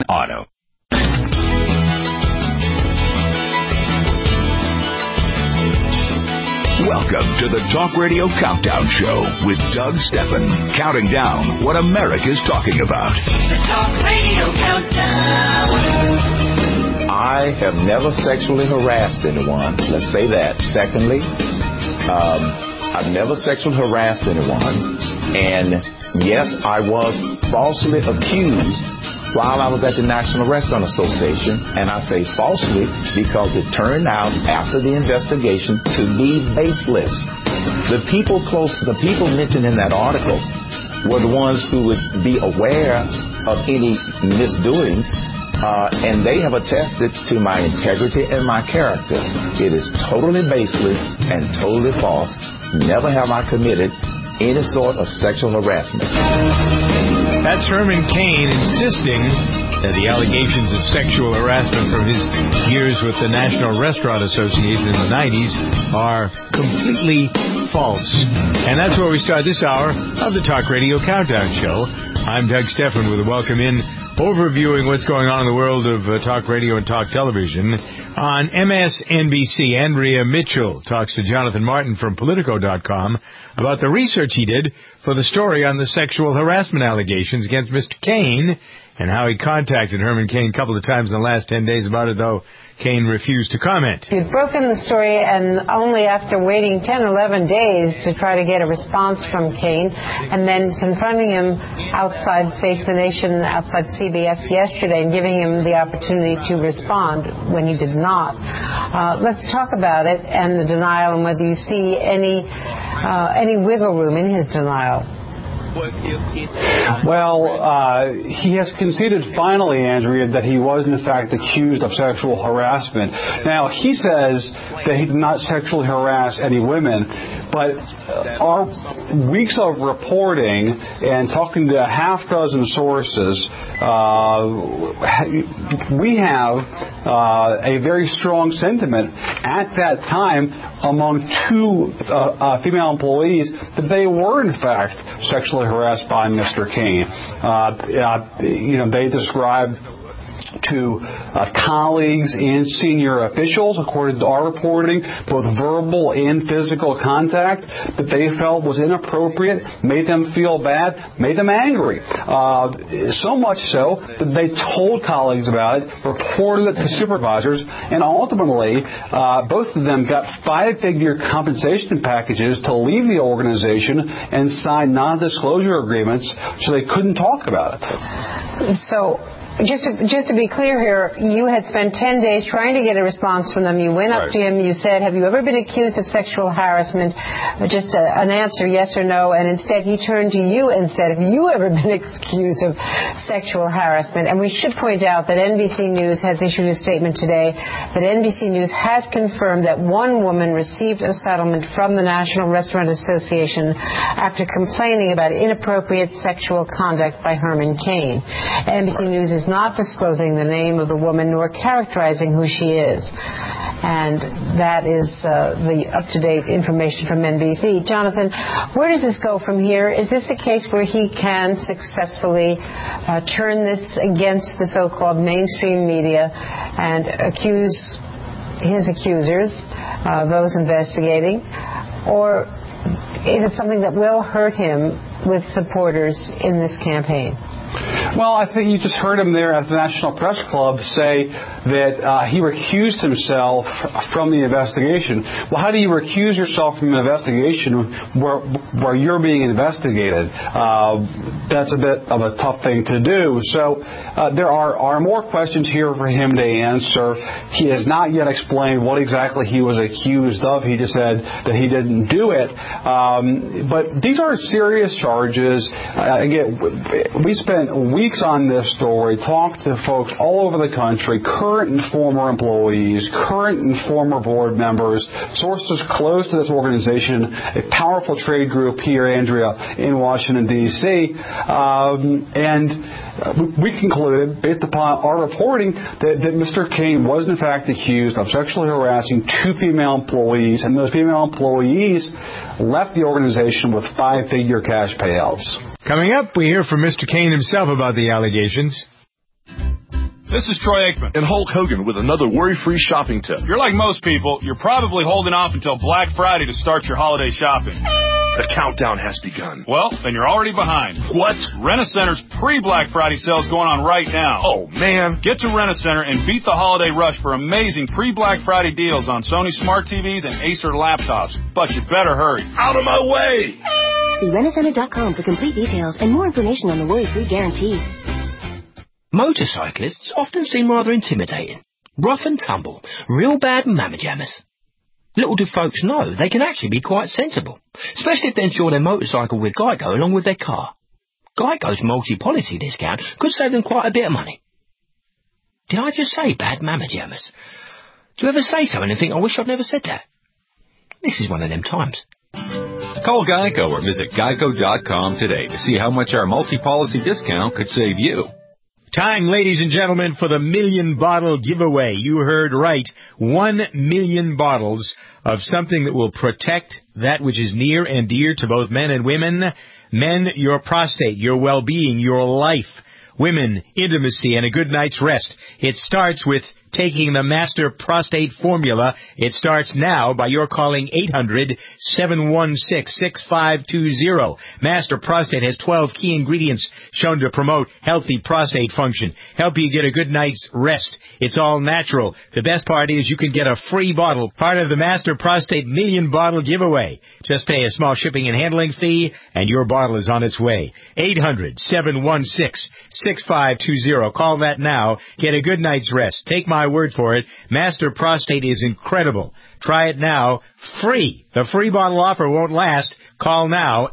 Auto. Welcome to the Talk Radio Countdown Show with Doug Stephan, counting down what America's talking about. The Talk Radio Countdown. I have never sexually harassed anyone. Let's say that. Secondly, I've never sexually harassed anyone. And yes, I was falsely accused while I was at the National Restaurant Association, and I say falsely because it turned out after the investigation to be baseless. The people mentioned in that article were the ones who would be aware of any misdoings, and they have attested to my integrity and my character. It is totally baseless and totally false. Never have I committed any sort of sexual harassment. That's Herman Cain insisting that the allegations of sexual harassment from his years with the National Restaurant Association in the 90s are completely false. And that's where we start this hour of the Talk Radio Countdown Show. I'm Doug Stephan with a welcome in, overviewing what's going on in the world of talk radio and talk television. On MSNBC, Andrea Mitchell talks to Jonathan Martin from Politico.com about the research he did for the story on the sexual harassment allegations against Mr. Cain and how he contacted Herman Cain a couple of times in the last 10 days about it, though Cain refused to comment. You'd broken the story, and only after waiting 10 or 11 days to try to get a response from Cain, and then confronting him outside Face the Nation, outside CBS yesterday, and giving him the opportunity to respond when he did not. Let's talk about it and the denial, and whether you see any wiggle room in his denial. Well, he has conceded finally, Andrea, that he was in fact accused of sexual harassment. Now, he says that he did not sexually harass any women, but our weeks of reporting and talking to a half dozen sources, we have a very strong sentiment at that time among two female employees that they were in fact sexually harassed by Mr. Cain. They described to colleagues and senior officials, according to our reporting, both verbal and physical contact that they felt was inappropriate, made them feel bad, made them angry. So much so that they told colleagues about it, reported it to supervisors, and ultimately both of them got five-figure compensation packages to leave the organization and sign non-disclosure agreements so they couldn't talk about it. So, Just to be clear here, you had spent 10 days trying to get a response from them. You went up to him. You said, have you ever been accused of sexual harassment? Just an answer, yes or no. And instead, he turned to you and said, have you ever been accused of sexual harassment? And we should point out that NBC News has issued a statement today that NBC News has confirmed that one woman received a settlement from the National Restaurant Association after complaining about inappropriate sexual conduct by Herman Cain. NBC News is not disclosing the name of the woman nor characterizing who she is. And that is the up-to-date information from NBC. Jonathan, where does this go from here? Is this a case where he can successfully turn this against the so-called mainstream media and accuse his accusers, those investigating? Or is it something that will hurt him with supporters in this campaign? Well, I think you just heard him there at the National Press Club say that he recused himself from the investigation. Well, how do you recuse yourself from an investigation where you're being investigated? That's a bit of a tough thing to do. So there are more questions here for him to answer. He has not yet explained what exactly he was accused of. He just said that he didn't do it. But these are serious charges. Again, we spent weeks on this story, talked to folks all over the country, current and former employees, current and former board members, sources close to this organization, a powerful trade group here, Andrea, in Washington, D.C., and we concluded, based upon our reporting, that Mr. Cain was in fact accused of sexually harassing two female employees, and those female employees left the organization with five-figure cash payouts. Coming up, we hear from Mr. Cain himself about the allegations. This is Troy Aikman and Hulk Hogan with another worry-free shopping tip. If you're like most people, you're probably holding off until Black Friday to start your holiday shopping. The countdown has begun. Well, then you're already behind. What? Rent-A-Center's pre-Black Friday sale is going on right now. Oh, man. Get to Rent-A-Center and beat the holiday rush for amazing pre-Black Friday deals on Sony Smart TVs and Acer laptops. But you better hurry. Out of my way! See Rentacenter.com for complete details and more information on the worry-free guarantee. Motorcyclists often seem rather intimidating. Rough and tumble. Real bad mamma jammers. Little do folks know they can actually be quite sensible, especially if they insure their motorcycle with Geico along with their car. Geico's multi-policy discount could save them quite a bit of money. Did I just say bad mamma jammers? Do you ever say something and think, I wish I'd never said that? This is one of them times. Call Geico or visit geico.com today to see how much our multi-policy discount could save you. Time, ladies and gentlemen, for the million-bottle giveaway. You heard right. 1 million bottles of something that will protect that which is near and dear to both men and women. Men, your prostate, your well-being, your life. Women, intimacy, and a good night's rest. It starts with taking the Master Prostate Formula. It starts now by your calling 800-716-6520. Master Prostate has 12 key ingredients shown to promote healthy prostate function, help you get a good night's rest. It's all natural. The best part is you can get a free bottle, part of the Master Prostate Million Bottle Giveaway. Just pay a small shipping and handling fee, and your bottle is on its way. 800-716-6520. Call that now. Get a good night's rest. Take my word for it. Master Prostate is incredible. Try it now. Free. The free bottle offer won't last. Call now.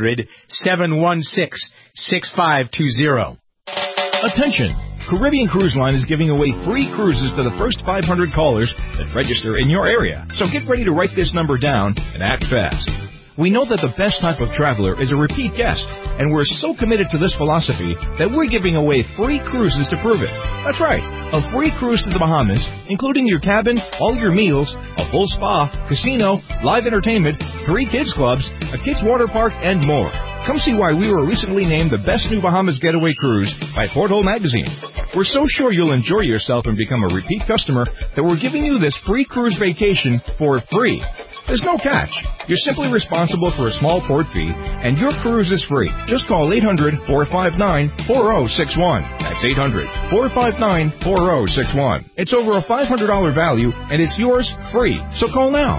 800-716-6520. Attention! Caribbean Cruise Line is giving away free cruises to the first 500 callers that register in your area. So get ready to write this number down and act fast. We know that the best type of traveler is a repeat guest, and we're so committed to this philosophy that we're giving away free cruises to prove it. That's right, a free cruise to the Bahamas, including your cabin, all your meals, a full spa, casino, live entertainment, 3 kids clubs, a kids water park, and more. Come see why we were recently named the best new Bahamas getaway cruise by Porthole Magazine. We're so sure you'll enjoy yourself and become a repeat customer that we're giving you this free cruise vacation for free. There's no catch. You're simply responsible for a small port fee, and your cruise is free. Just call 800-459-4061. That's 800-459-4061. It's over a $500 value, and it's yours free. So call now.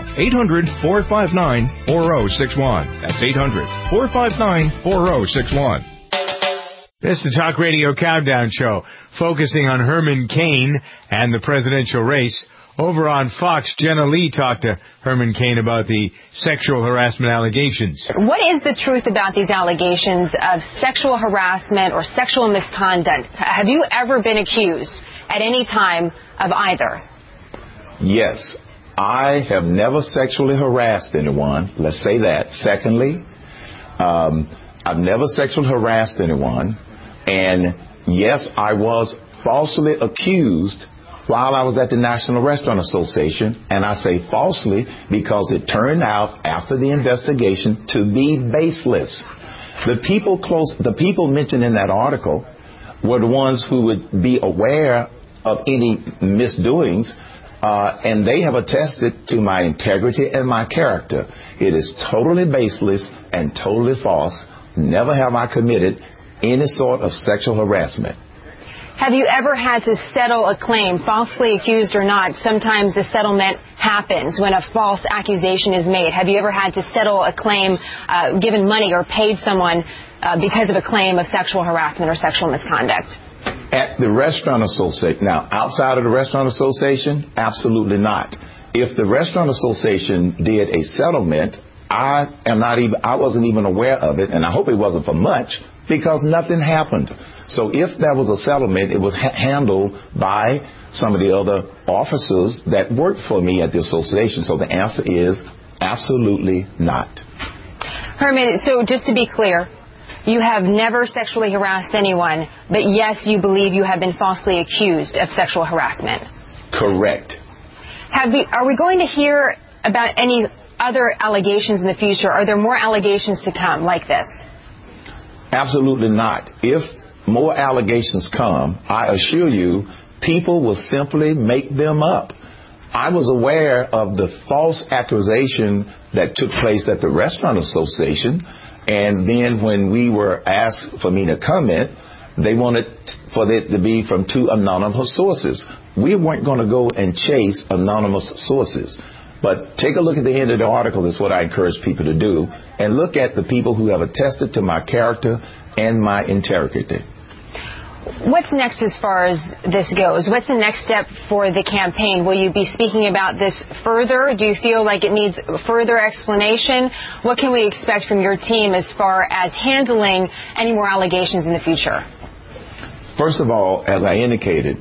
800-459-4061. That's 800-459-4061. This is the Talk Radio Countdown Show, focusing on Herman Cain and the presidential race. Over on Fox, Jenna Lee talked to Herman Cain about the sexual harassment allegations. What is the truth about these allegations of sexual harassment or sexual misconduct? Have you ever been accused at any time of either? Yes. I have never sexually harassed anyone. Let's say that. Secondly, I've never sexually harassed anyone. And yes, I was falsely accused while I was at the National Restaurant Association, and I say falsely because it turned out after the investigation to be baseless. The people mentioned in that article were the ones who would be aware of any misdoings, and they have attested to my integrity and my character. It is totally baseless and totally false. Never have I committed any sort of sexual harassment. Have you ever had to settle a claim, falsely accused or not? Sometimes a settlement happens when a false accusation is made. Have you ever had to settle a claim, given money or paid someone because of a claim of sexual harassment or sexual misconduct? At the Restaurant Association. Now, outside of the Restaurant Association, absolutely not. If the Restaurant Association did a settlement, I wasn't even aware of it, and I hope it wasn't for much, because nothing happened. So if there was a settlement, it was handled by some of the other officers that worked for me at the association. So the answer is absolutely not. Herman, so just to be clear, you have never sexually harassed anyone, but yes, you believe you have been falsely accused of sexual harassment. Correct. Are we going to hear about any other allegations in the future? Are there more allegations to come like this? Absolutely not. If more allegations come, I assure you people will simply make them up. I was aware of the false accusation that took place at the Restaurant Association, and then when we were asked for me to comment, they wanted for it to be from 2 anonymous sources. We weren't going to go and chase anonymous sources. But take a look at the end of the article, is what I encourage people to do, and look at the people who have attested to my character and my integrity. What's next as far as this goes? What's the next step for the campaign? Will you be speaking about this further? Do you feel like it needs further explanation? What can we expect from your team as far as handling any more allegations in the future? First of all, as I indicated,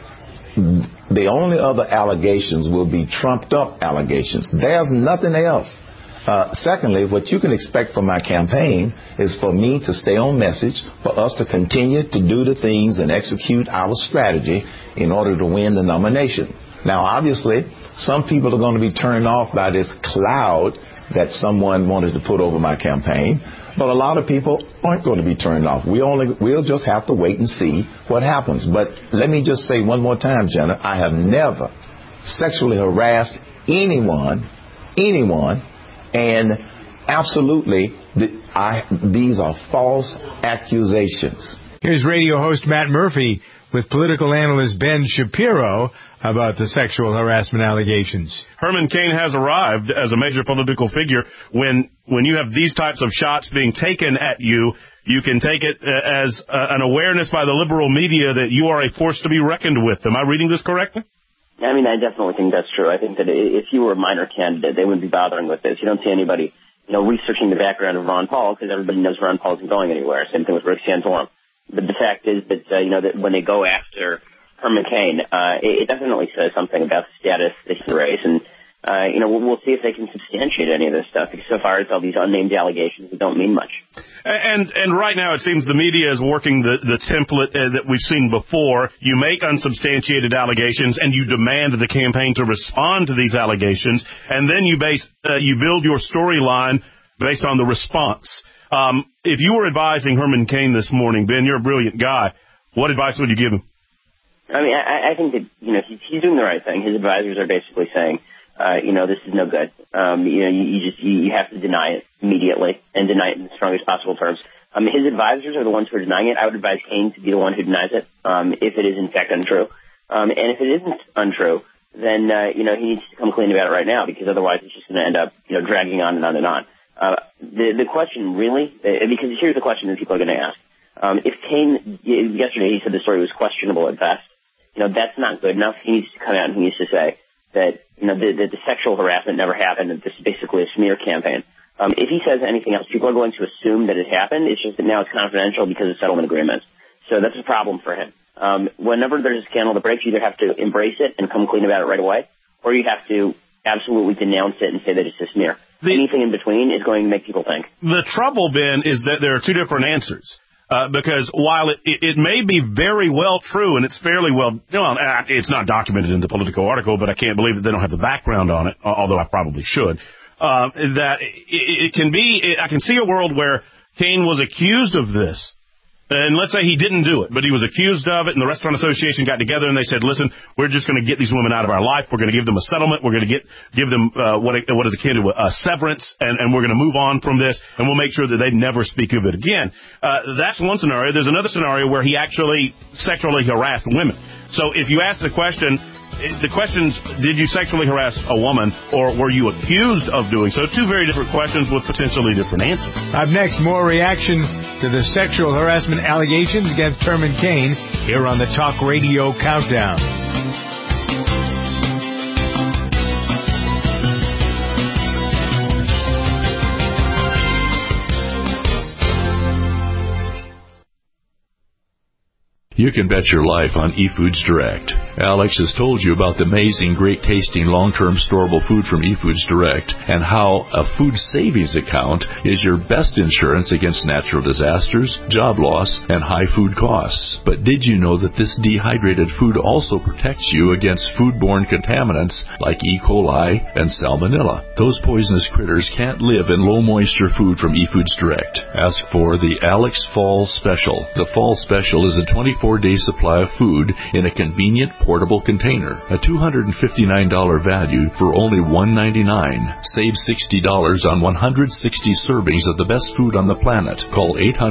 the only other allegations will be trumped-up allegations. There's nothing else. Secondly, what you can expect from my campaign is for me to stay on message, for us to continue to do the things and execute our strategy in order to win the nomination. Now, obviously, some people are going to be turned off by this cloud that someone wanted to put over my campaign, but a lot of people aren't going to be turned off. We'll just have to wait and see what happens. But let me just say one more time, Jenna, I have never sexually harassed anyone, and absolutely, these are false accusations. Here's radio host Matt Murphy with political analyst Ben Shapiro about the sexual harassment allegations. Herman Cain has arrived as a major political figure. When you have these types of shots being taken at you, you can take it as an awareness by the liberal media that you are a force to be reckoned with. Am I reading this correctly? I mean, I definitely think that's true. I think that if you were a minor candidate, they wouldn't be bothering with this. You don't see anybody, researching the background of Ron Paul, because everybody knows Ron Paul isn't going anywhere. Same thing with Rick Santorum. But the fact is that, that when they go after Herman Cain, it definitely says something about the status of the race. And, we'll see if they can substantiate any of this stuff, because so far it's all these unnamed allegations that don't mean much. And right now it seems the media is working the template that we've seen before. You make unsubstantiated allegations and you demand the campaign to respond to these allegations, and then you build your storyline based on the response. If you were advising Herman Cain this morning, Ben, you're a brilliant guy. What advice would you give him? I mean, I think that, he's doing the right thing. His advisors are basically saying, this is no good. You have to deny it immediately and deny it in the strongest possible terms. His advisors are the ones who are denying it. I would advise Cain to be the one who denies it, if it is in fact untrue. And if it isn't untrue, then, he needs to come clean about it right now, because otherwise it's just going to end up, dragging on and on and on. The question really, because here's the question that people are going to ask. If Cain, yesterday he said the story was questionable at best, that's not good enough. He needs to come out and he needs to say that, that the sexual harassment never happened, and this is basically a smear campaign. If he says anything else, people are going to assume that it happened. It's just that now it's confidential because of settlement agreements. So that's a problem for him. Whenever there's a scandal that breaks, you either have to embrace it and come clean about it right away, or you have to absolutely denounce it and say that it's a smear. Anything in between is going to make people think. The trouble, Ben, is that there are two different answers. Because while it may be very well true, and it's fairly well, it's not documented in the Politico article, but I can't believe that they don't have the background on it, although I probably should, that it can be, I can see a world where Cain was accused of this. And let's say he didn't do it, but he was accused of it, and the Restaurant Association got together and they said, listen, we're just going to get these women out of our life. We're going to give them a settlement. We're going to give them what is akin to a severance, and we're going to move on from this, and we'll make sure that they never speak of it again. That's one scenario. There's another scenario where he actually sexually harassed women. So if you ask the question's, did you sexually harass a woman, or were you accused of doing so? Two very different questions with potentially different answers. Up next, more reaction to the sexual harassment allegations against Herman Cain here on the Talk Radio Countdown. You can bet your life on eFoods Direct. Alex has told you about the amazing, great-tasting, long-term storable food from eFoods Direct and how a food savings account is your best insurance against natural disasters, job loss, and high food costs. But did you know that this dehydrated food also protects you against foodborne contaminants like E. coli and Salmonella? Those poisonous critters can't live in low-moisture food from eFoods Direct. Ask for the Alex Fall Special. The Fall Special is a 24 24-day supply of food in a convenient portable container. A $259 value for only $199. Save $60 on 160 servings of the best food on the planet. Call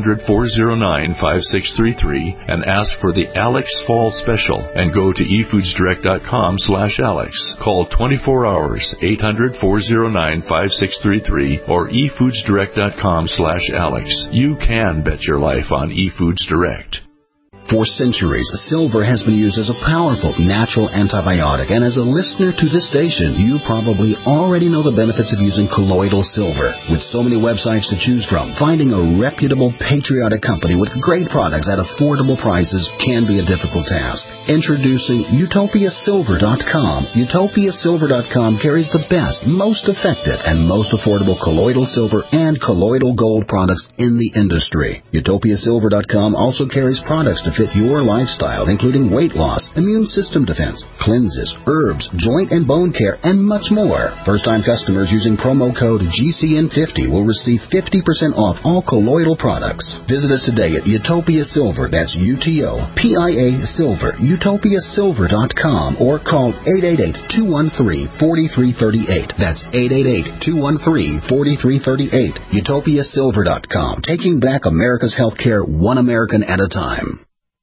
800-409-5633 and ask for the Alex Fall Special and go to efoodsdirect.com/Alex. Call 24 hours, 800-409-5633 or efoodsdirect.com/Alex. You can bet your life on eFoods Direct. For centuries, silver has been used as a powerful natural antibiotic, and as a listener to this station, you probably already know the benefits of using colloidal silver. With so many websites to choose from, finding a reputable, patriotic company with great products at affordable prices can be a difficult task. Introducing UtopiaSilver.com. UtopiaSilver.com carries the best, most effective, and most affordable colloidal silver and colloidal gold products in the industry. UtopiaSilver.com also carries products to fit your lifestyle, including weight loss, immune system defense, cleanses, herbs, joint and bone care, and much more. First-time customers using promo code GCN50 will receive 50% off all colloidal products. Visit us today at Utopia Silver, that's UTOPIA Silver, UtopiaSilver.com, or call 888-213-4338. That's 888-213-4338. UtopiaSilver.com, taking back America's healthcare one American at a time.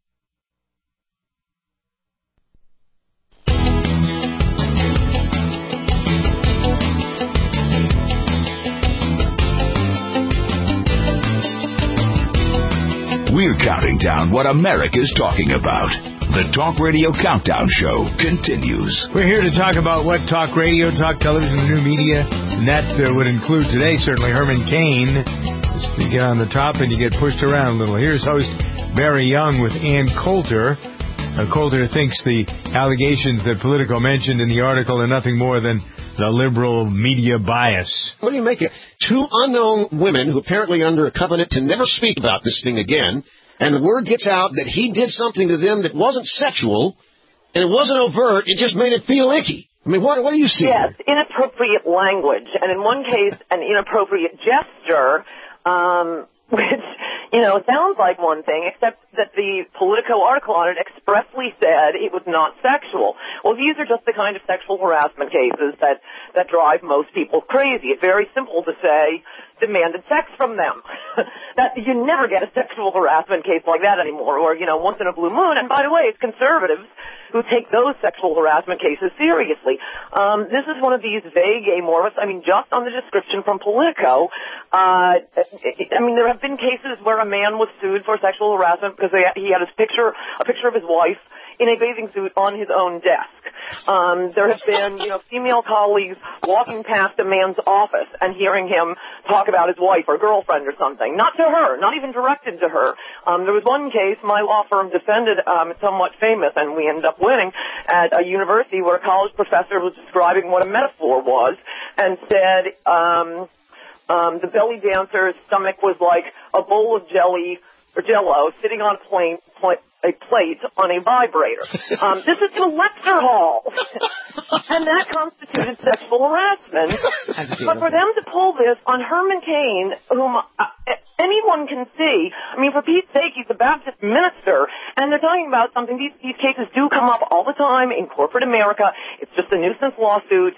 We're counting down what America's talking about. The Talk Radio Countdown Show continues. We're here to talk about what talk radio, talk television, the new media, and that would include today, certainly, Herman Cain. Just to get on the top and you get pushed around a little. Here's host Barry Young with Ann Coulter. Coulter thinks the allegations that Politico mentioned in the article are nothing more than the liberal media bias. What do you make of it? Two unknown women who apparently under a covenant to never speak about this thing again, and the word gets out that he did something to them that wasn't sexual, and it wasn't overt, it just made it feel icky. I mean, what do you see? Yes, inappropriate language, and in one case, an inappropriate gesture, which, sounds like one thing, except that the Politico article on it expressly said it was not sexual. Well, these are just the kind of sexual harassment cases that drive most people crazy. It's very simple to say, demanded sex from them. That you never get a sexual harassment case like that anymore, or, once in a blue moon. And by the way, it's conservatives who take those sexual harassment cases seriously. This is one of these vague amorphous, just on the description from Politico, there have been cases where a man was sued for sexual harassment because he had a picture of his wife in a bathing suit on his own desk. There have been, female colleagues walking past a man's office and hearing him talk about his wife or girlfriend or something. Not to her, not even directed to her. There was one case my law firm defended, somewhat famous, and we ended up winning, at a university where a college professor was describing what a metaphor was and said, the belly dancer's stomach was like a bowl of jelly or Jell-O sitting on a plate on a vibrator. This is in a lecture hall. And that constituted sexual harassment. But for them to pull this on Herman Cain, whom anyone can see, for Pete's sake, he's a Baptist minister, and they're talking about something, these cases do come up all the time in corporate America. It's just a nuisance lawsuit.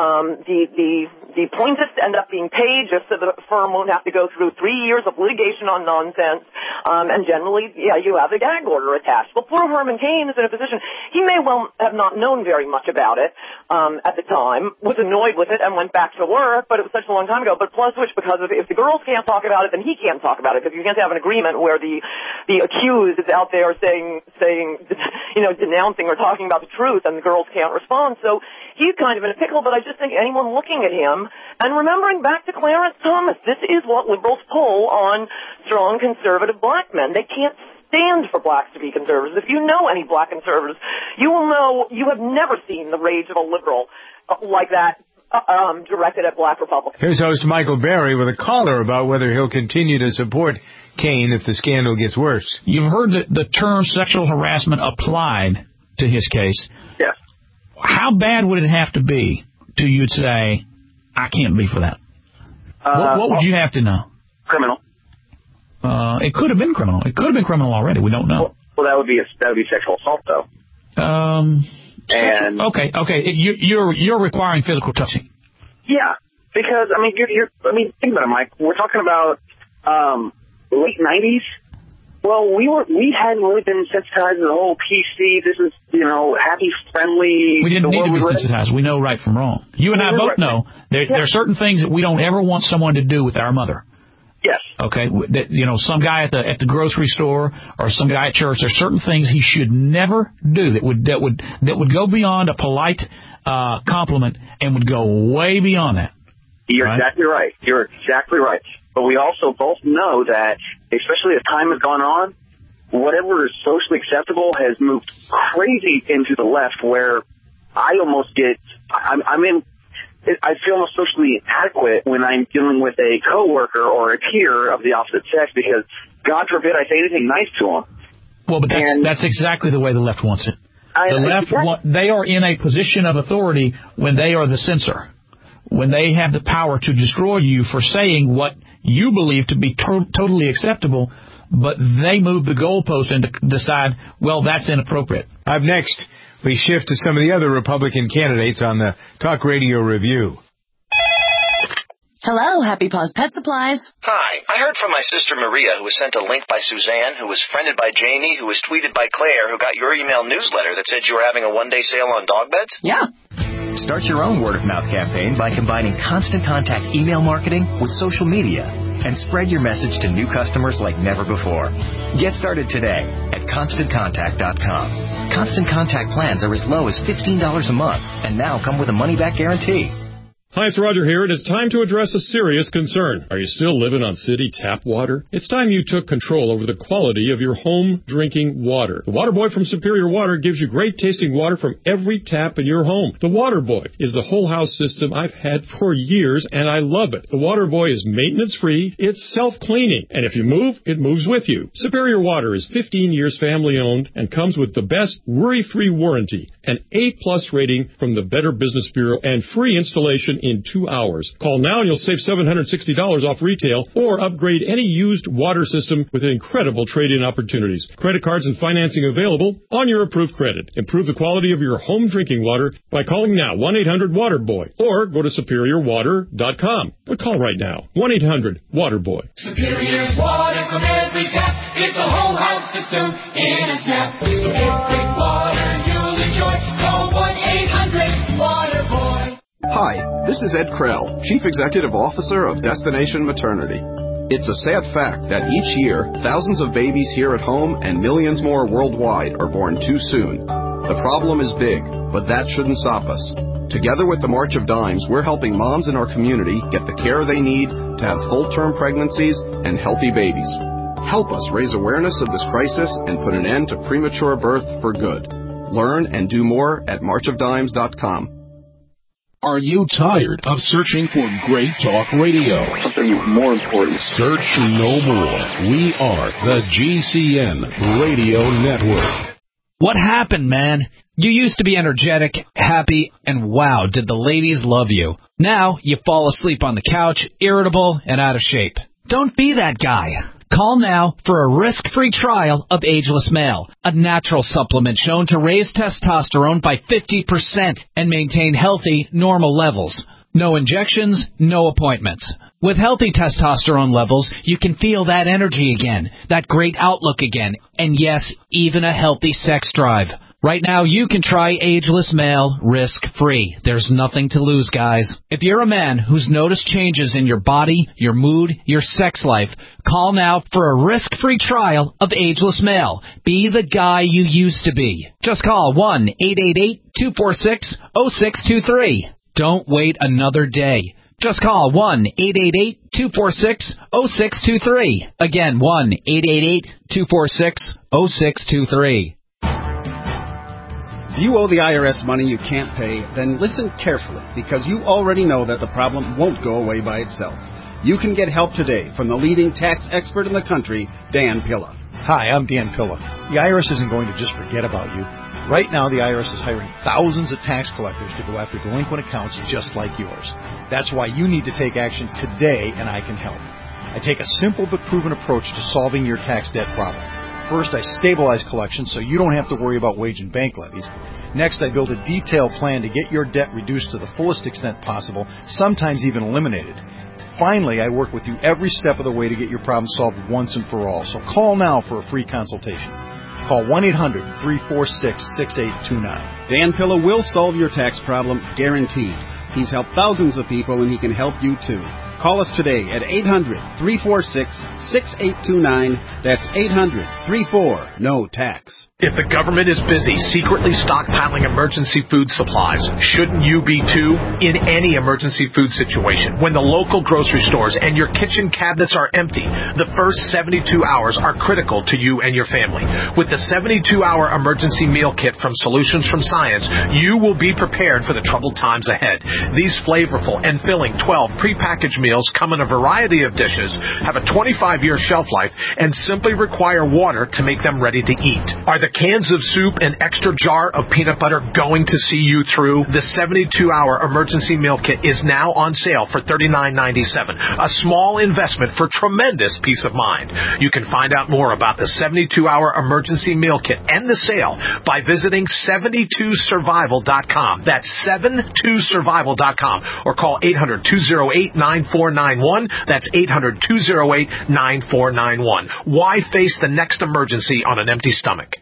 The plaintiffs end up being paid just so the firm won't have to go through 3 years of litigation on nonsense. And generally, you have a gag order attached. Well, poor Herman Cain is in a position, he may well have not known very much about it at the time, was annoyed with it and went back to work, but it was such a long time ago. But plus which, because if the girls can't talk about it, then he can't talk about it, because you can't have an agreement where the accused is out there saying, denouncing or talking about the truth, and the girls can't respond. So he's kind of in a pickle, but I just think anyone looking at him, and remembering back to Clarence Thomas, this is what liberals pull on strong conservative black men. They can't stand for blacks to be conservatives. If you know any black conservatives, you will know you have never seen the rage of a liberal like that directed at black Republicans. Here's host Michael Berry with a caller about whether he'll continue to support Cain if the scandal gets worse. You've heard the term sexual harassment applied to his case. Yes. How bad would it have to be to you'd say, I can't be for that? What would you have to know? Criminal. It could have been criminal. It could have been criminal already. We don't know. Well, that would be sexual assault, though. And okay, you're requiring physical touching. Yeah, because I mean, think about it, Mike. We're talking about late '90s. Well, we hadn't really been sensitized to the whole PC. This is, happy, friendly. We didn't need to be sensitized. We know right from wrong. You and I both know there are certain things that we don't ever want someone to do with our mother. Yes. Okay. That, some guy at the grocery store or some guy at church. There's certain things he should never do that would go beyond a polite compliment and would go way beyond that. You're exactly right. You're exactly right. But we also both know that, especially as time has gone on, whatever is socially acceptable has moved crazy into the left, where I almost get, I feel almost socially inadequate when I'm dealing with a coworker or a peer of the opposite sex, because God forbid I say anything nice to them. Well, but that's exactly the way the left wants it. They are in a position of authority when they are the censor, when they have the power to destroy you for saying what you believe to be totally acceptable, but they move the goalpost and decide, well, that's inappropriate. Up next, we shift to some of the other Republican candidates on the Talk Radio Review. Hello, Happy Paws Pet Supplies. Hi. I heard from my sister Maria, who was sent a link by Suzanne, who was friended by Jamie, who was tweeted by Claire, who got your email newsletter that said you were having a one-day sale on dog beds? Yeah. Start your own word-of-mouth campaign by combining Constant Contact email marketing with social media and spread your message to new customers like never before. Get started today at ConstantContact.com. Constant Contact plans are as low as $15 a month and now come with a money-back guarantee. Hi, it's Roger here, and it's time to address a serious concern. Are you still living on city tap water? It's time you took control over the quality of your home drinking water. The Water Boy from Superior Water gives you great tasting water from every tap in your home. The Water Boy is the whole house system I've had for years, and I love it. The Water Boy is maintenance free, it's self-cleaning, and if you move, it moves with you. Superior Water is 15 years family owned and comes with the best worry-free warranty, an A+ rating from the Better Business Bureau, and free installation in 2 hours. Call now and you'll save $760 off retail, or upgrade any used water system with incredible trade-in opportunities. Credit cards and financing available on your approved credit. Improve the quality of your home drinking water by calling now 1-800-WATERBOY, or go to SuperiorWater.com. But call right now, 1-800-WATERBOY. Superior's water from every tap. It's a whole house system in a snap. For good water you'll enjoy. Call 1-800-WATERBOY. Hi, this is Ed Krell, Chief Executive Officer of Destination Maternity. It's a sad fact that each year, thousands of babies here at home and millions more worldwide are born too soon. The problem is big, but that shouldn't stop us. Together with the March of Dimes, we're helping moms in our community get the care they need to have full-term pregnancies and healthy babies. Help us raise awareness of this crisis and put an end to premature birth for good. Learn and do more at marchofdimes.com. Are you tired of searching for great talk radio? Something more important. Search no more. We are the GCN Radio Network. What happened, man? You used to be energetic, happy, and wow, did the ladies love you. Now you fall asleep on the couch, irritable, and out of shape. Don't be that guy. Call now for a risk-free trial of Ageless Male, a natural supplement shown to raise testosterone by 50% and maintain healthy, normal levels. No injections, no appointments. With healthy testosterone levels, you can feel that energy again, that great outlook again, and yes, even a healthy sex drive. Right now, you can try Ageless Male risk-free. There's nothing to lose, guys. If you're a man who's noticed changes in your body, your mood, your sex life, call now for a risk-free trial of Ageless Male. Be the guy you used to be. Just call 1-888-246-0623. Don't wait another day. Just call 1-888-246-0623. Again, 1-888-246-0623. If you owe the IRS money you can't pay, then listen carefully, because you already know that the problem won't go away by itself. You can get help today from the leading tax expert in the country, Dan Pilla. Hi, I'm Dan Pilla. The IRS isn't going to just forget about you. Right now, the IRS is hiring thousands of tax collectors to go after delinquent accounts just like yours. That's why you need to take action today, and I can help. I take a simple but proven approach to solving your tax debt problem. First, I stabilize collections so you don't have to worry about wage and bank levies. Next, I build a detailed plan to get your debt reduced to the fullest extent possible, sometimes even eliminated. Finally, I work with you every step of the way to get your problem solved once and for all. So call now for a free consultation. Call 1-800-346-6829. Dan Pilla will solve your tax problem, guaranteed. He's helped thousands of people, and he can help you too. Call us today at 800-346-6829. That's 800-34-NO-TAX. If the government is busy secretly stockpiling emergency food supplies, shouldn't you be too? In any emergency food situation, when the local grocery stores and your kitchen cabinets are empty, the first 72 hours are critical to you and your family. With the 72-hour emergency meal kit from Solutions from Science, you will be prepared for the troubled times ahead. These flavorful and filling 12 prepackaged meals come in a variety of dishes, have a 25-year shelf life, and simply require water to make them ready to eat. Are the cans of soup and extra jar of peanut butter going to see you through? The 72-hour emergency meal kit is now on sale for $39.97, a small investment for tremendous peace of mind. You can find out more about the 72-hour emergency meal kit and the sale by visiting 72survival.com. That's 72survival.com, or call 800-208-9491. That's 800-208-9491. Why face the next emergency on an empty stomach?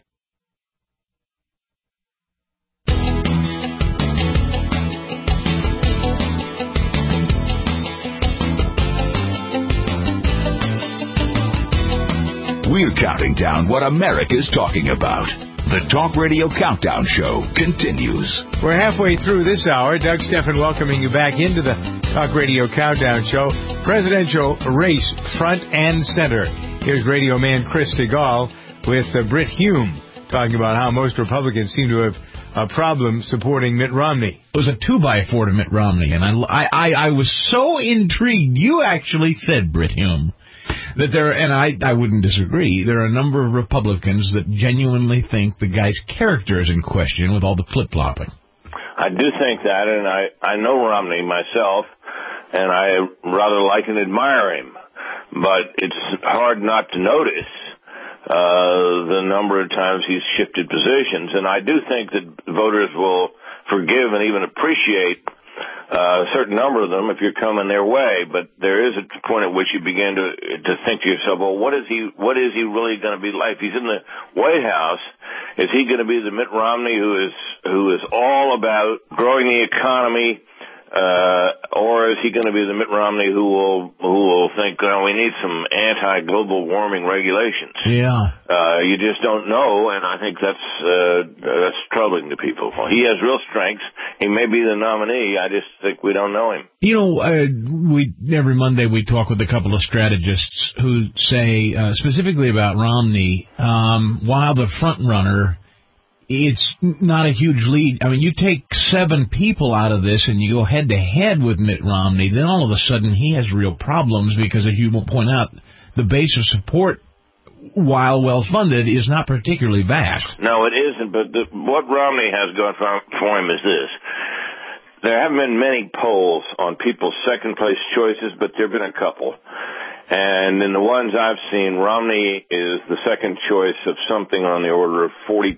We're counting down what America's talking about. The Talk Radio Countdown Show continues. We're halfway through this hour. Doug Steffen welcoming you back into the Talk Radio Countdown Show. Presidential race front and center. Here's radio man Chris Stigall with Britt Hume talking about how most Republicans seem to have a problem supporting Mitt Romney. It was a 2x4 to Mitt Romney, and I was so intrigued. You actually said, Britt Hume, that there, and I wouldn't disagree, there are a number of Republicans that genuinely think the guy's character is in question with all the flip-flopping. I do think that, and I know Romney myself, and I rather like and admire him. But it's hard not to notice the number of times he's shifted positions. And I do think that voters will forgive and even appreciate a certain number of them if you're coming their way, but there is a point at which you begin to think to yourself, well, what is he really going to be like? If he's in the White House, is he going to be the Mitt Romney who is all about growing the economy, or is he going to be the Mitt Romney who will think, oh, we need some anti-global warming regulations? Yeah. You just don't know, and I think that's troubling to people. He has real strengths. He may be the nominee. I just think we don't know him. You know, every Monday we talk with a couple of strategists who say, specifically about Romney, while the front runner, it's not a huge lead. I mean, you take 7 people out of this and you go head-to-head with Mitt Romney, then all of a sudden he has real problems because, as you point out, the base of support, while well-funded, is not particularly vast. No, it isn't, but what Romney has going for him is this. There haven't been many polls on people's second-place choices, but there have been a couple. And in the ones I've seen, Romney is the second choice of something on the order of 40%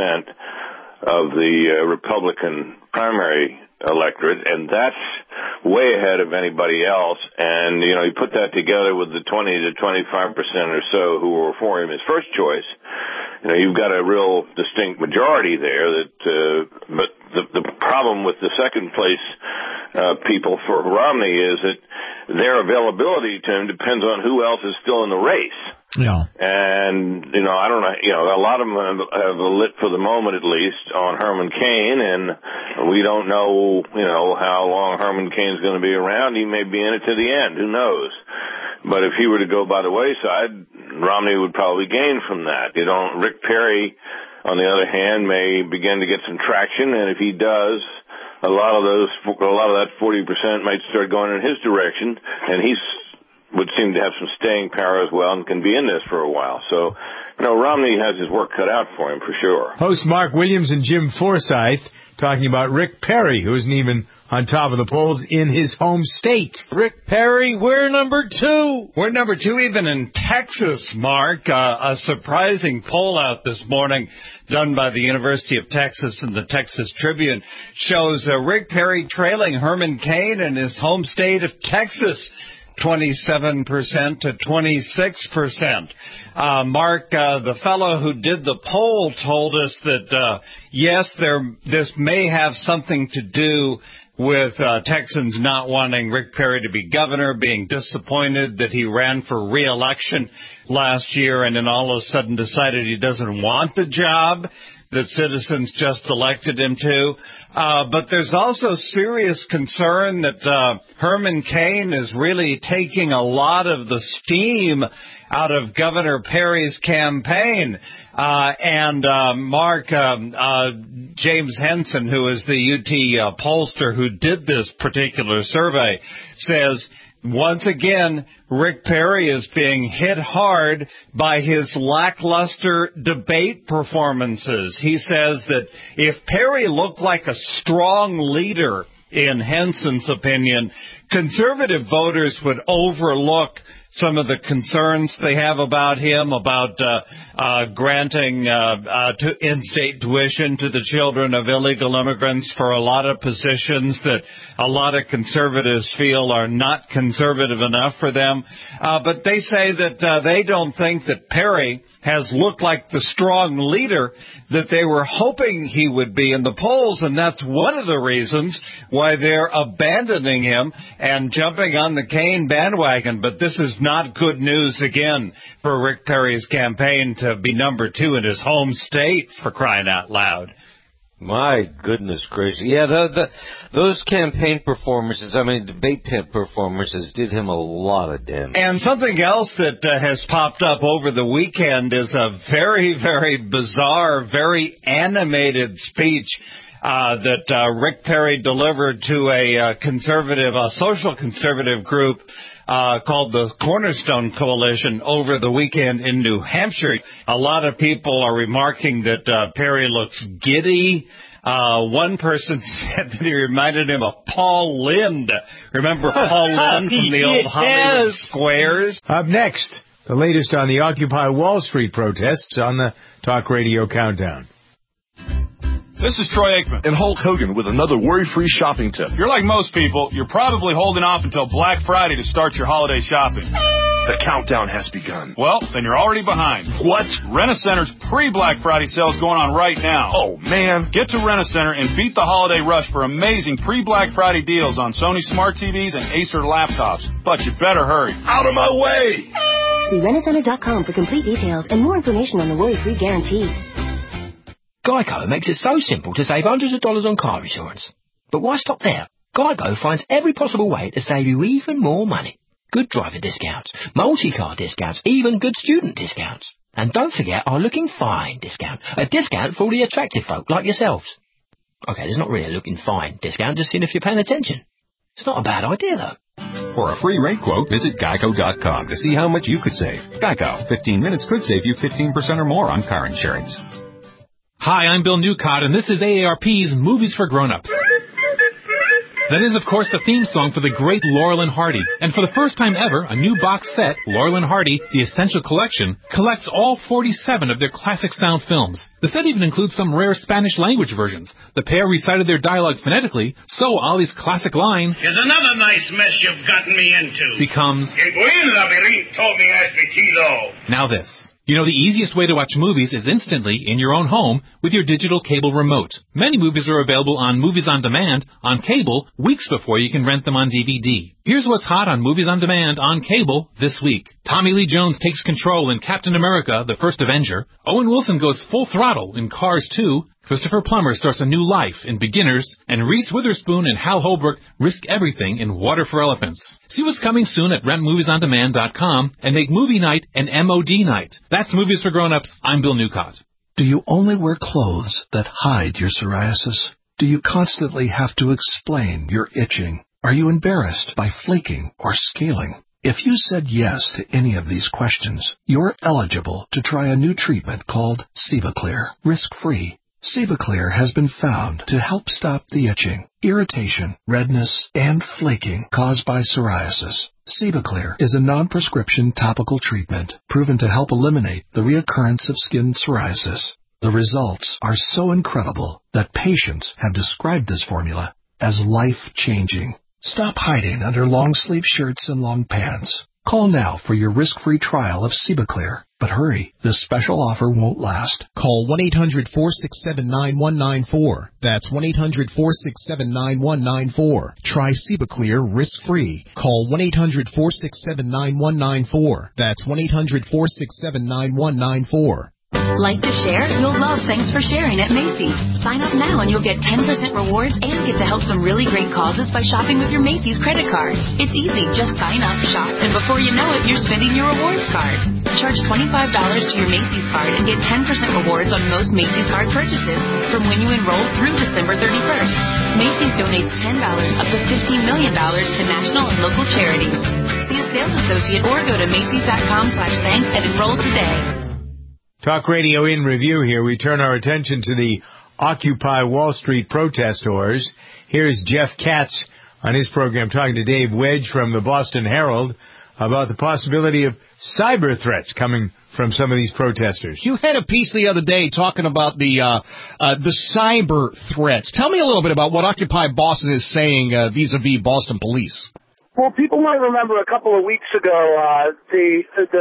of the Republican primary electorate, and that's way ahead of anybody else. And, you know, you put that together with the 20 to 25% or so who were for him as first choice, you know, you've got a real distinct majority there but the problem with the second place people for Romney is that their availability to him depends on who else is still in the race. Yeah. And, you know, I don't know, you know, a lot of them have lit for the moment at least on Herman Cain, and we don't know, you know, how long Herman Cain's going to be around. He may be in it to the end. Who knows? But if he were to go by the wayside, Romney would probably gain from that. You know, Rick Perry, on the other hand, may begin to get some traction, and if he does, a lot of that 40% might start going in his direction, and would seem to have some staying power as well and can be in this for a while. So No, Romney has his work cut out for him, for sure. Host Mark Williams and Jim Forsyth talking about Rick Perry, who isn't even on top of the polls in his home state. Rick Perry, we're number 2. We're number 2 even in Texas, Mark. A surprising poll out this morning done by the University of Texas and the Texas Tribune shows Rick Perry trailing Herman Cain in his home state of Texas. 27% to 26%. Mark, the fellow who did the poll told us that, yes, this may have something to do with Texans not wanting Rick Perry to be governor, being disappointed that he ran for re-election last year and then all of a sudden decided he doesn't want the job that citizens just elected him to. But there's also serious concern that Herman Cain is really taking a lot of the steam out of Governor Perry's campaign. Mark, James Henson, who is the UT pollster who did this particular survey, says, once again, Rick Perry is being hit hard by his lackluster debate performances. He says that if Perry looked like a strong leader, in Henson's opinion, conservative voters would overlook some of the concerns they have about him, about granting in-state tuition to the children of illegal immigrants for a lot of positions that a lot of conservatives feel are not conservative enough for them. But they say that they don't think that Perry has looked like the strong leader that they were hoping he would be in the polls, and that's one of the reasons why they're abandoning him and jumping on the Cain bandwagon. But this is not good news, again, for Rick Perry's campaign to be number 2 in his home state, for crying out loud. My goodness gracious. Yeah, those campaign performances, debate performances did him a lot of damage. And something else that has popped up over the weekend is a very, very bizarre, very animated speech that Rick Perry delivered to a social conservative group called the Cornerstone Coalition over the weekend in New Hampshire. A lot of people are remarking that Perry looks giddy. One person said that he reminded him of Paul Lynde. Remember Paul Lynde from the old Hollywood Squares? Up next, the latest on the Occupy Wall Street protests on the Talk Radio Countdown. This is Troy Aikman. And Hulk Hogan with another worry-free shopping tip. If you're like most people, you're probably holding off until Black Friday to start your holiday shopping. The countdown has begun. Well, then you're already behind. What? Rent-A-Center's pre-Black Friday sale is going on right now. Oh, man. Get to Rent-A-Center and beat the holiday rush for amazing pre-Black Friday deals on Sony Smart TVs and Acer laptops. But you better hurry. Out of my way! See Rentacenter.com for complete details and more information on the worry-free guarantee. Geico makes it so simple to save hundreds of dollars on car insurance. But why stop there? Geico finds every possible way to save you even more money. Good driver discounts, multi-car discounts, even good student discounts. And don't forget our looking fine discount, a discount for all the attractive folk like yourselves. Okay, there's not really a looking fine discount, just seeing if you're paying attention. It's not a bad idea, though. For a free rate quote, visit Geico.com to see how much you could save. Geico, 15 minutes could save you 15% or more on car insurance. Hi, I'm Bill Newcott, and this is AARP's Movies for Grown-Ups. That is, of course, the theme song for the great Laurel and Hardy. And for the first time ever, a new box set, Laurel and Hardy, The Essential Collection, collects all 47 of their classic sound films. The set even includes some rare Spanish language versions. The pair recited their dialogue phonetically, so Ollie's classic line, "Here's another nice mess you've gotten me into," becomes, now this. You know, the easiest way to watch movies is instantly in your own home with your digital cable remote. Many movies are available on Movies on Demand on cable weeks before you can rent them on DVD. Here's what's hot on Movies on Demand on cable this week. Tommy Lee Jones takes control in Captain America, the First Avenger. Owen Wilson goes full throttle in Cars 2. Christopher Plummer starts a new life in Beginners, and Reese Witherspoon and Hal Holbrook risk everything in Water for Elephants. See what's coming soon at rentmoviesondemand.com and make movie night an MOD night. That's Movies for Grown-Ups. I'm Bill Newcott. Do you only wear clothes that hide your psoriasis? Do you constantly have to explain your itching? Are you embarrassed by flaking or scaling? If you said yes to any of these questions, you're eligible to try a new treatment called Sevaclear, risk-free. Sevaclear has been found to help stop the itching, irritation, redness, and flaking caused by psoriasis. Sevaclear is a non-prescription topical treatment proven to help eliminate the reoccurrence of skin psoriasis. The results are so incredible that patients have described this formula as life-changing. Stop hiding under long-sleeve shirts and long pants. Call now for your risk-free trial of Sevaclear. But hurry, this special offer won't last. Call 1-800-467-9194. That's 1-800-467-9194. Try Sevaclear risk-free. Call 1-800-467-9194. That's 1-800-467-9194. Like to share? You'll love Thanks for Sharing at Macy's. Sign up now and you'll get 10% rewards and get to help some really great causes by shopping with your Macy's credit card. It's easy. Just sign up, shop, and before you know it, you're spending your rewards card. Charge $25 to your Macy's card and get 10% rewards on most Macy's card purchases from when you enroll through December 31st. Macy's donates $10 up to $15 million to national and local charities. See a sales associate or go to Macys.com/thanks and enroll today. Talk Radio in Review here. We turn our attention to the Occupy Wall Street protesters. Here's Jeff Katz on his program talking to Dave Wedge from the Boston Herald about the possibility of cyber threats coming from some of these protesters. You had a piece the other day talking about the cyber threats. Tell me a little bit about what Occupy Boston is saying vis-a-vis Boston police. Well, people might remember a couple of weeks ago, the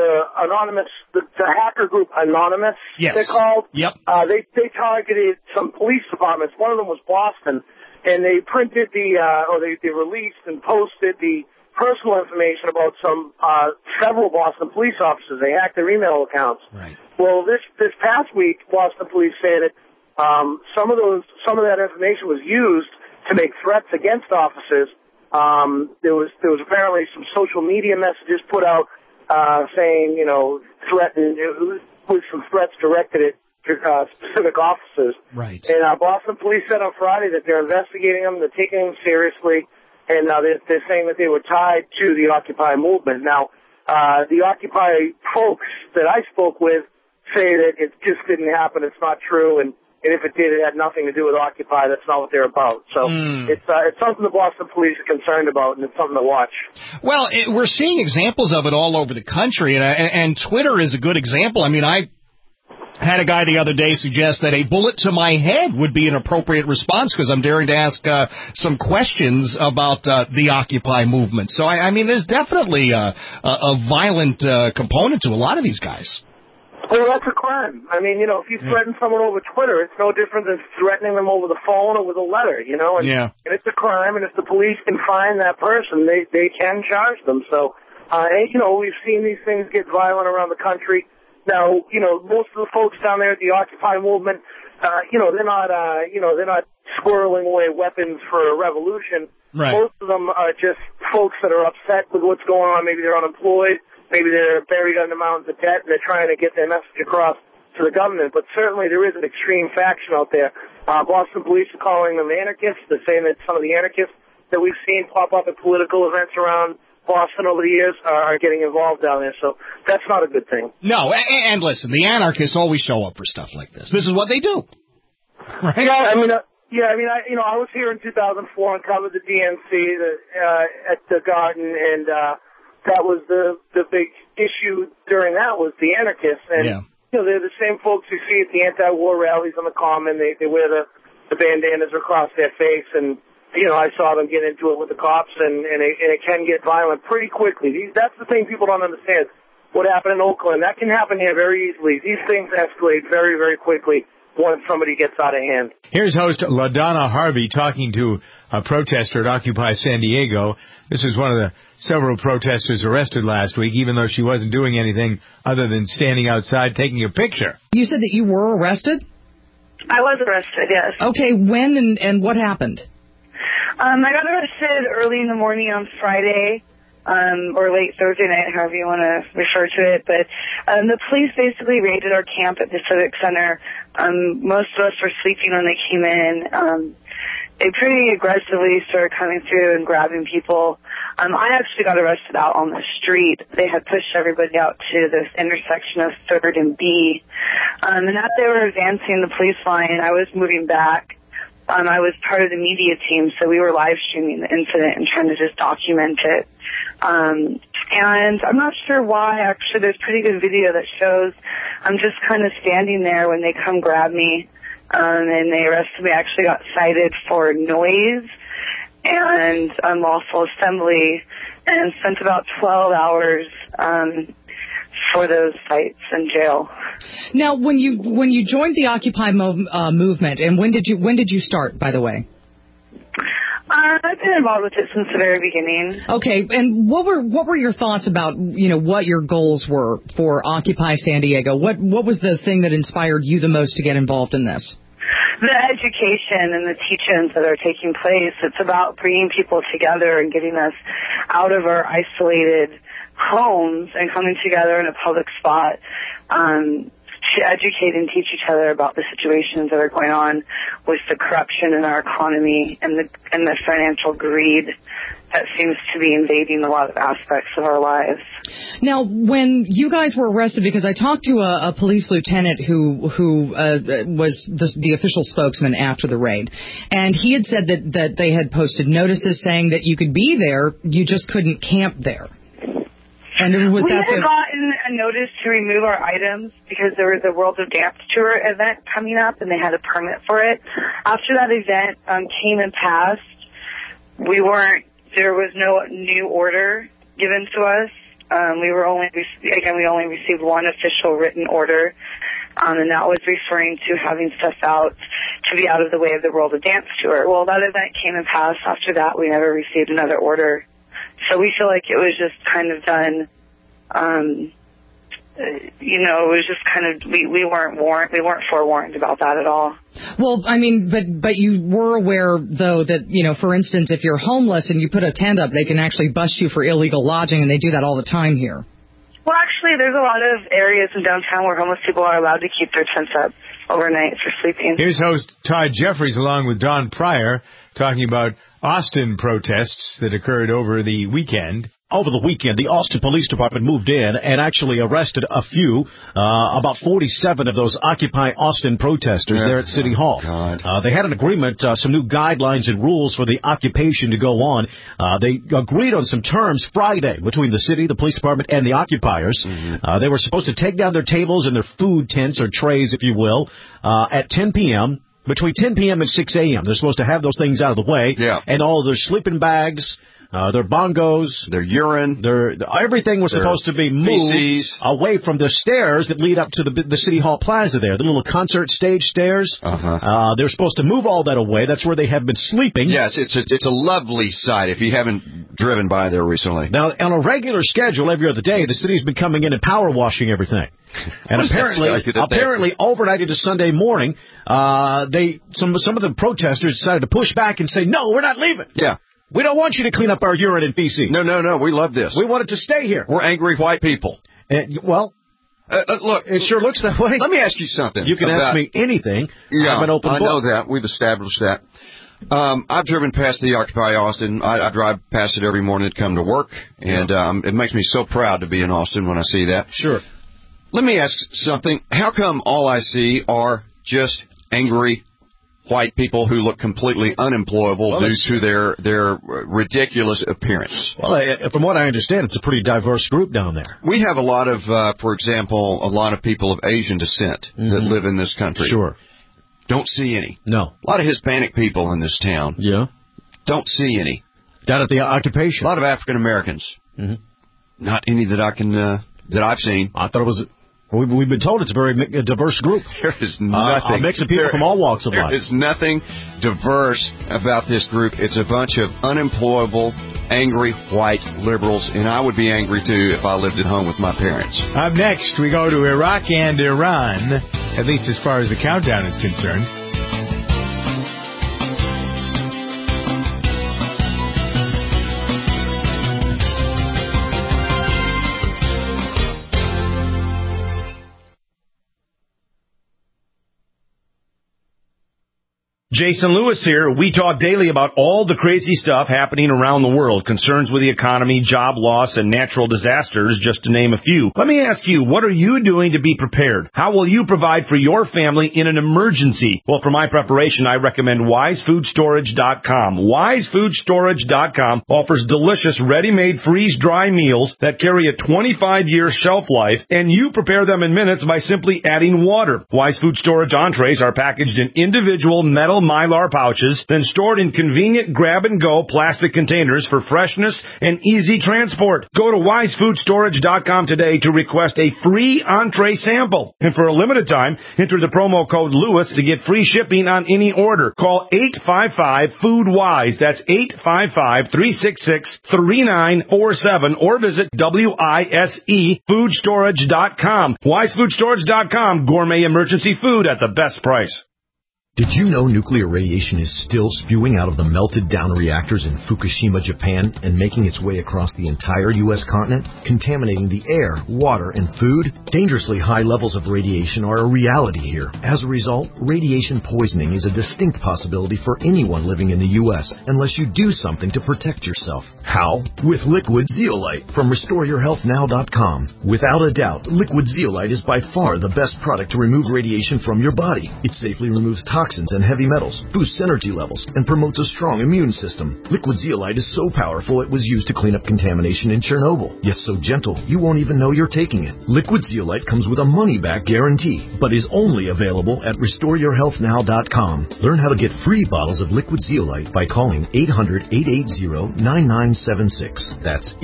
hacker group Anonymous, yes, they're called. Yep. They targeted some police departments. One of them was Boston, and they printed they released and posted the personal information about several Boston police officers. They hacked their email accounts. Right. Well, this past week, Boston police say that some of that information was used to make threats against officers. There was apparently some social media messages put out saying, with some threats directed at specific officers. Right. And Boston police said on Friday that they're investigating them, they're taking them seriously, and they're saying that they were tied to the Occupy movement. Now, the Occupy folks that I spoke with say that it just didn't happen, it's not true, and if it did, it had nothing to do with Occupy. That's not what they're about. So it's something the Boston police are concerned about, and it's something to watch. Well, we're seeing examples of it all over the country, and Twitter is a good example. I mean, I had a guy the other day suggest that a bullet to my head would be an appropriate response because I'm daring to ask some questions about the Occupy movement. So, I mean, there's definitely a violent component to a lot of these guys. Well, that's a crime. I mean, if you threaten someone over Twitter, it's no different than threatening them over the phone or with a letter, and it's a crime, and if the police can find that person, they can charge them. So, we've seen these things get violent around the country. Now, most of the folks down there at the Occupy movement, they're not squirreling away weapons for a revolution. Right. Most of them are just folks that are upset with what's going on. Maybe they're unemployed. Maybe they're buried under mountains of debt and they're trying to get their message across to the government. But certainly there is an extreme faction out there. Boston police are calling them anarchists. They're saying that some of the anarchists that we've seen pop up at political events around Boston over the years are getting involved down there. So that's not a good thing. No, and listen, the anarchists always show up for stuff like this. This is what they do. Right? Yeah, I was here in 2004 and covered the DNC at the Garden, and that was the big issue during that was the anarchists. And, they're the same folks you see at the anti-war rallies on the Common. They wear the bandanas across their face. And, I saw them get into it with the cops, and it can get violent pretty quickly. That's the thing people don't understand. What happened in Oakland, that can happen here very easily. These things escalate very, very quickly once somebody gets out of hand. Here's host LaDonna Harvey talking to a protester at Occupy San Diego. This is one of the several protesters arrested last week, even though she wasn't doing anything other than standing outside taking a picture. You said that you were arrested? I was arrested, yes. Okay, when and what happened? I got arrested early in the morning on Friday, or late Thursday night, however you want to refer to it. But the police basically raided our camp at the Civic Center. Most of us were sleeping when they came in. they pretty aggressively started coming through and grabbing people. I actually got arrested out on the street. They had pushed everybody out to this intersection of 3rd and B. And as they were advancing the police line, I was moving back. I was part of the media team, so we were live streaming the incident and trying to just document it. And I'm not sure why. Actually, there's pretty good video that shows I'm just kind of standing there when they come grab me. And they arrested me. I actually got cited for noise and unlawful assembly and spent about 12 hours for those fights in jail. Now, when you joined the Occupy movement, and when did you start, by the way? I've been involved with it since the very beginning. Okay, and what were your thoughts about, what your goals were for Occupy San Diego? What was the thing that inspired you the most to get involved in this? The education and the teach-ins that are taking place. It's about bringing people together and getting us out of our isolated homes and coming together in a public spot to educate and teach each other about the situations that are going on with the corruption in our economy and the financial greed that seems to be invading a lot of aspects of our lives. Now, when you guys were arrested, because I talked to a police lieutenant who was the official spokesman after the raid, and he had said that they had posted notices saying that you could be there, you just couldn't camp there. And we had gotten a notice to remove our items because there was a World of Dance Tour event coming up, and they had a permit for it. After that event came and passed, there was no new order given to us. We only received one official written order, and that was referring to having stuff out to be out of the way of the World of Dance Tour. Well, that event came and passed. After that, we never received another order. So we feel like it was just kind of done, it was just kind of, we weren't forewarned about that at all. Well, I mean, but you were aware, though, that, for instance, if you're homeless and you put a tent up, they can actually bust you for illegal lodging, and they do that all the time here. Well, actually, there's a lot of areas in downtown where homeless people are allowed to keep their tents up overnight for sleeping. Here's host Todd Jeffries along with Don Pryor talking about Austin protests that occurred over the weekend. Over the weekend, the Austin Police Department moved in and actually arrested a few, about 47 of those Occupy Austin protesters there at City Hall. They had an agreement, some new guidelines and rules for the occupation to go on. They agreed on some terms Friday between the city, the police department, and the occupiers. They were supposed to take down their tables and their food tents or trays, if you will, at 10 p.m., between 10 p.m. and 6 a.m. They're supposed to have those things out of the way. Yeah. And all of their sleeping bags, their bongos, their urine, everything was supposed to be moved away from the stairs that lead up to the City Hall Plaza there, the little concert stage stairs. They're supposed to move all that away. That's where they have been sleeping. Yes, it's a lovely sight if you haven't driven by there recently. Now, on a regular schedule every other day, the city's been coming in and power washing everything. And apparently, overnight into Sunday morning, some of the protesters decided to push back and say, "No, we're not leaving. Yeah, we don't want you to clean up our urine and feces. No, we love this. We want it to stay here. We're angry white people." Look, it sure looks that way. Let me ask you something. You can ask me anything. Yeah, I'm an open book. I know that. We've established that. I've driven past the Occupy Austin. I drive past it every morning to come to work, and it makes me so proud to be in Austin when I see that. Sure. Let me ask something. How come all I see are just angry white people who look completely unemployable due to their ridiculous appearance? Well, from what I understand, it's a pretty diverse group down there. We have a lot of, for example, a lot of people of Asian descent that live in this country. Sure. Don't see any. No. A lot of Hispanic people in this town. Yeah. Don't see any. Down at the occupation. A lot of African Americans. Not any that I can, that I've seen. I thought it was... We've been told it's a very diverse group. There is nothing. A mix of people from all walks of life. There is nothing diverse about this group. It's a bunch of unemployable, angry, white liberals, and I would be angry, too, if I lived at home with my parents. Up next, we go to Iraq and Iran, at least as far as the countdown is concerned. Jason Lewis here. We talk daily about all the crazy stuff happening around the world, concerns with the economy, job loss, and natural disasters, just to name a few. Let me ask you, what are you doing to be prepared? How will you provide for your family in an emergency? Well, for my preparation, I recommend WiseFoodStorage.com. WiseFoodStorage.com offers delicious, ready-made, freeze-dry meals that carry a 25-year shelf life, and you prepare them in minutes by simply adding water. Wise Food Storage entrees are packaged in individual metal Mylar pouches, then stored in convenient grab-and-go plastic containers for freshness and easy transport. Go to WiseFoodStorage.com today to request a free entree sample. And for a limited time, enter the promo code Lewis to get free shipping on any order. Call 855-FOOD-WISE. That's 855-366-3947 or visit WISEFoodstorage.com. WiseFoodStorage.com. Gourmet emergency food at the best price. Did you know nuclear radiation is still spewing out of the melted down reactors in Fukushima, Japan, and making its way across the entire U.S. continent, contaminating the air, water, and food? Dangerously high levels of radiation are a reality here. As a result, radiation poisoning is a distinct possibility for anyone living in the U.S. unless you do something to protect yourself. How? With Liquid Zeolite from RestoreYourHealthNow.com. Without a doubt, Liquid Zeolite is by far the best product to remove radiation from your body. It safely removes toxins and heavy metals, boosts energy levels, and promotes a strong immune system. Liquid Zeolite is so powerful it was used to clean up contamination in Chernobyl, yet so gentle you won't even know you're taking it. Liquid Zeolite comes with a money-back guarantee, but is only available at RestoreYourHealthNow.com. Learn how to get free bottles of Liquid Zeolite by calling 800-880-9976. That's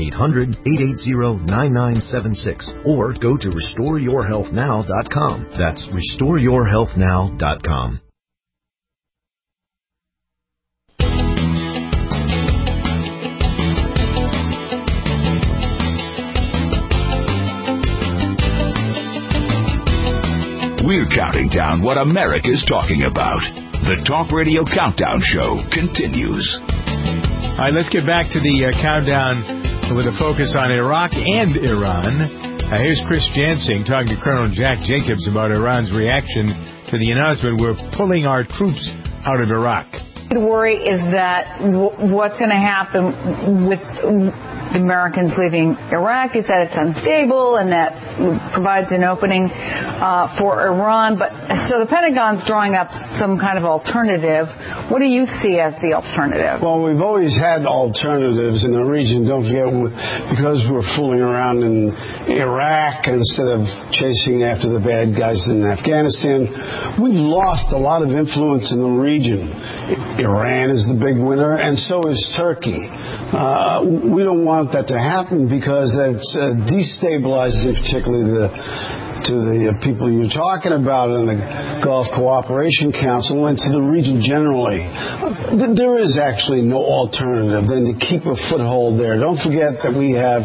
800-880-9976. Or go to RestoreYourHealthNow.com. That's RestoreYourHealthNow.com. We're counting down what America's talking about. The Talk Radio Countdown Show continues. All right, let's get back to the countdown with a focus on Iraq and Iran. Here's Chris Jansing talking to Colonel Jack Jacobs about Iran's reaction to the announcement we're pulling our troops out of Iraq. The worry is that what's going to happen with Americans leaving Iraq is that it's unstable and that provides an opening for Iran. But so the Pentagon's drawing up some kind of alternative. What do you see as the alternative? Well, we've always had alternatives in the region. Don't forget, because we're fooling around in Iraq instead of chasing after the bad guys in Afghanistan, we've lost a lot of influence in the region. Iran is the big winner, and so is Turkey. We don't want that to happen because that destabilizes particularly to the people you're talking about in the Gulf Cooperation Council and to the region generally. There is actually no alternative than to keep a foothold there. Don't forget that we have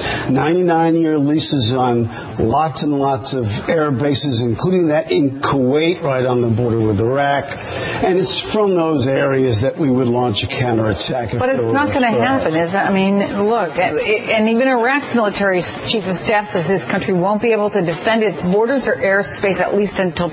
99-year leases on lots and lots of air bases, including that in Kuwait, right on the border with Iraq. And it's from those areas that we would launch a counterattack. But it's not going to happen, is it? I mean, look, and even Iraq's military chief of staff says this country won't be able to defend its borders or airspace at least until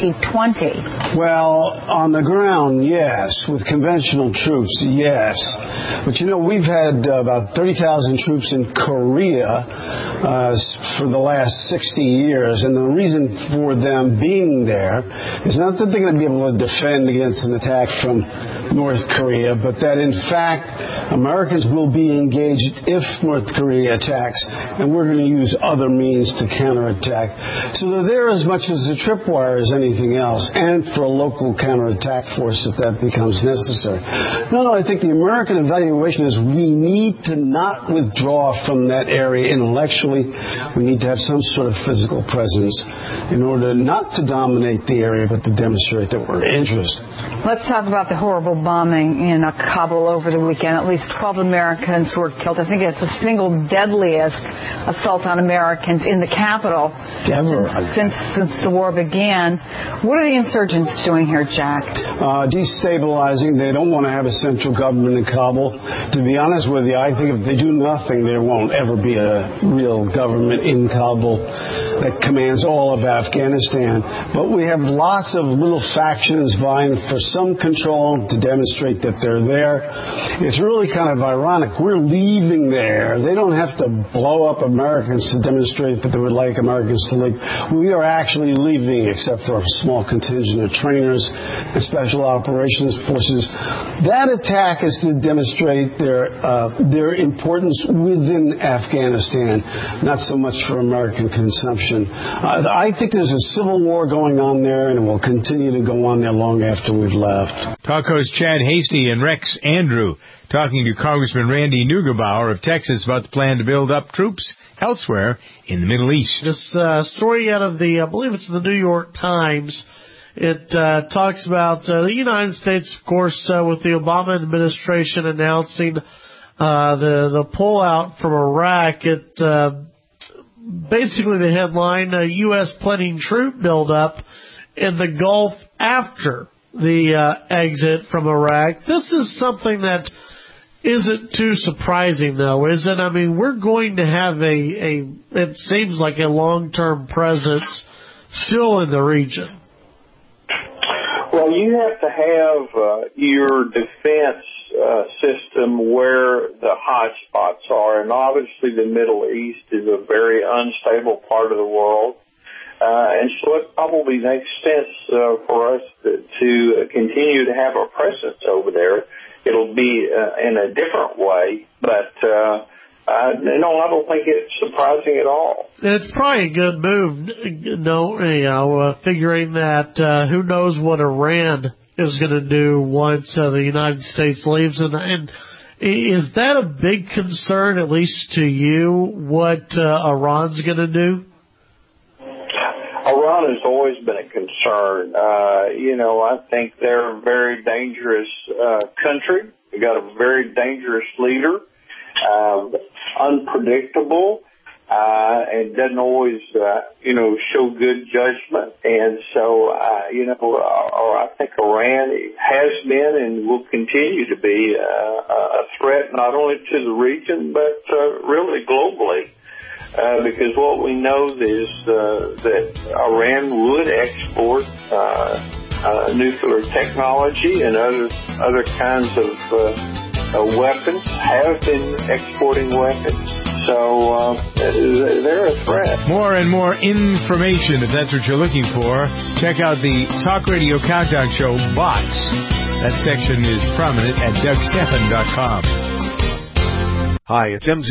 2020. Well, on the ground, yes. With conventional troops, yes. But, you know, we've had about 30,000 troops in Korea for the last 60 years, and the reason for them being there is not that they're going to be able to defend against an attack from North Korea, but that, in fact, Americans will be engaged if North Korea attacks, and we're going to use other means to counterattack. So they're there as much as a tripwire as anything else, and for a local counterattack force if that becomes necessary. No, I think the American evaluation is we need to not withdraw from that area intellectually. We need to have some sort of physical presence in order not to dominate the area, but to demonstrate that we're interested. Let's talk about the horrible bombing in Kabul over the weekend. At least 12 Americans were killed. I think it's the single deadliest assault on Americans in the capital Ever. Since the war began. What are the insurgents doing here, Jack? Destabilizing. They don't want to have a central government in Kabul. To be honest with you, I think if they do nothing, there won't ever be a real government in Kabul that commands all of Afghanistan. But we have lots of little factions vying for some control to demonstrate that they're there. It's really kind of ironic. We're leaving there. They don't have to blow up Americans to demonstrate that they would like Americans to leave. We are actually leaving, except for a small contingent of trainers and special operations forces. That attack is to demonstrate their importance within Afghanistan, not so much for American consumption. I think there's a civil war going on there, and it will continue to go on there long after we've left. Talkos Chad Hasty and Rex Andrew talking to Congressman Randy Neugebauer of Texas about the plan to build up troops elsewhere in the Middle East. This story out of I believe it's the New York Times. It talks about the United States, of course, with the Obama administration announcing the pullout from Iraq. It basically the headline: U.S. planning troop buildup in the Gulf after the exit from Iraq. This is something that isn't too surprising, though, is it? I mean, we're going to have it seems like a long-term presence still in the region. Well, you have to have your defense system where the hot spots are, and obviously the Middle East is a very unstable part of the world. And so it probably makes sense for us to continue to have a presence over there. It'll be in a different way, but no, I don't think it's surprising at all. And it's probably a good move, figuring that who knows what Iran is going to do once the United States leaves. And is that a big concern, at least to you, what Iran's going to do? Iran has always been a concern. I think they're a very dangerous country. They got a very dangerous leader, unpredictable, and doesn't always, show good judgment. And so, I think Iran has been and will continue to be a threat not only to the region but really globally. Because what we know is that Iran would export nuclear technology and other kinds of weapons, have been exporting weapons. So they're a threat. More and more information, if that's what you're looking for. Check out the Talk Radio Countdown Show bots. That section is prominent at DougStephan.com. Hi, it's MZ.